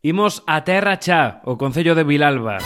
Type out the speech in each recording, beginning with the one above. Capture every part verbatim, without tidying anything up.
Imos a Terra Chá, o concello de Vilalba,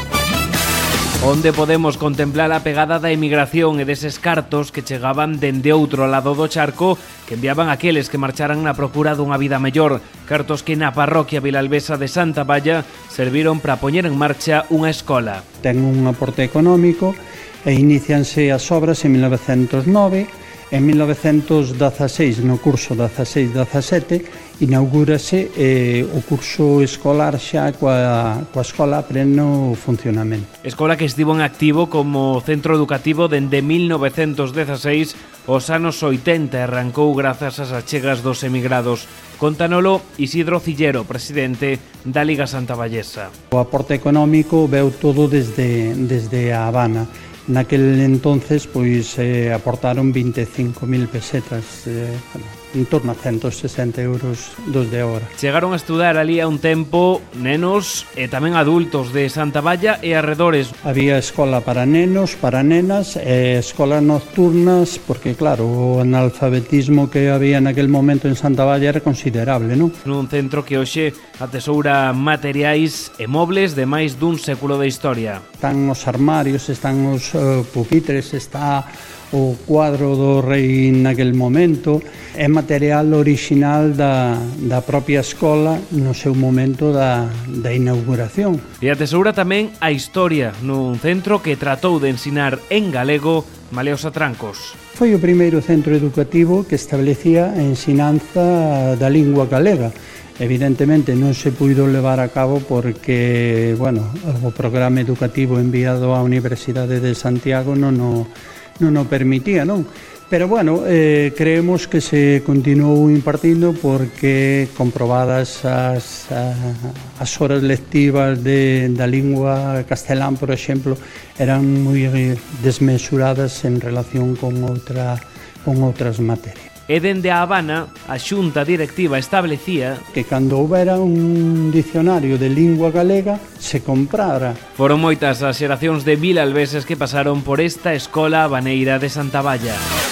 onde podemos contemplar a pegada da emigración e deses cartos que chegaban dende outro lado do charco que enviaban aqueles que marcharan na procura dunha vida mellor, cartos que na parroquia vilalbesa de Santa Valla serviron para poñer en marcha unha escola. Ten un aporte económico e inicianse as obras en mil novecentos nove. En mil novecentos dezaseis, no curso dezaseis dezasete, inaugúrase eh, o curso escolar xa coa, coa escola a pleno funcionamento. Escola que estivo en activo como centro educativo dende mil novecentos dezaseis, os anos oitenta arrancou grazas ás achegas dos emigrados. Contanolo Isidro Cillero, presidente da Liga Santavallesa. O aporte económico veu todo desde, desde a Habana. Naquel entonces pois eh, aportaron veinticinco mil pesetas, eh, bueno, en torno a ciento sesenta euros dos de hora. Chegaron a estudar ali a un tempo nenos e tamén adultos de Santa Valla e arredores. Había escola para nenos, para nenas, e escolas nocturnas, porque claro, o analfabetismo que había naquel momento en Santa Valla era considerable, non? Nun centro que hoxe atesoura materiais e mobles de máis dun século de historia. Están os armarios, están os uh, pupitres, está o cuadro do rei naquel momento, é material orixinal da, da propia escola no seu momento da, da inauguración. E atesoura tamén a historia nun centro que tratou de ensinar en galego maleos atrancos. Foi o primeiro centro educativo que establecía a ensinanza da lingua galega. Evidentemente non se puido levar a cabo porque, bueno, o programa educativo enviado á Universidade de Santiago non o, non o permitía, non? Pero, bueno, eh, creemos que se continuou impartindo porque comprobadas as, a, as horas lectivas de, da lingua castelán, por exemplo, eran moi desmesuradas en relación con, outra, con outras materias. E dende a Habana, a xunta directiva establecía que cando houbera un dicionario de lingua galega se comprara. Foron moitas as xeracións de vilalbeses que pasaron por esta escola habaneira de Santa Valla.